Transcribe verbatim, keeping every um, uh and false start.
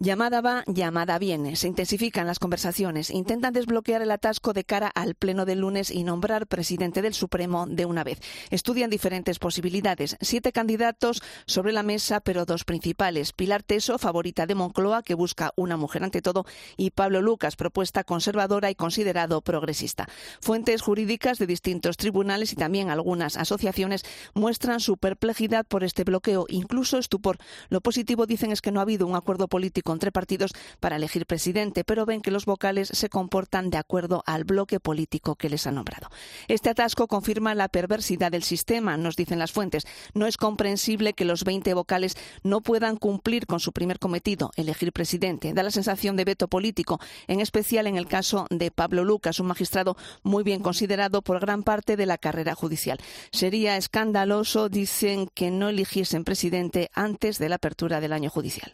Llamada va, llamada viene. Se intensifican las conversaciones. Intentan desbloquear el atasco de cara al pleno del lunes y nombrar presidente del Supremo de una vez. Estudian diferentes posibilidades. Siete candidatos sobre la mesa, pero dos principales. Pilar Teso, favorita de Moncloa, que busca una mujer ante todo, y Pablo Lucas, propuesta conservadora y considerado progresista. Fuentes jurídicas de distintos tribunales y también algunas asociaciones muestran su perplejidad por este bloqueo, incluso estupor. Lo positivo, dicen, es que no ha habido un acuerdo político entre partidos para elegir presidente, pero ven que los vocales se comportan de acuerdo al bloque político que les ha nombrado. Este atasco confirma la perversidad del sistema, nos dicen las fuentes. No es comprensible que los veinte vocales no puedan cumplir con su primer cometido, elegir presidente. Da la sensación de veto político, en especial en el caso de Pablo Lucas, un magistrado muy bien considerado por gran parte de la carrera judicial. Sería escandaloso, dicen, que no eligiesen presidente antes de la apertura del año judicial.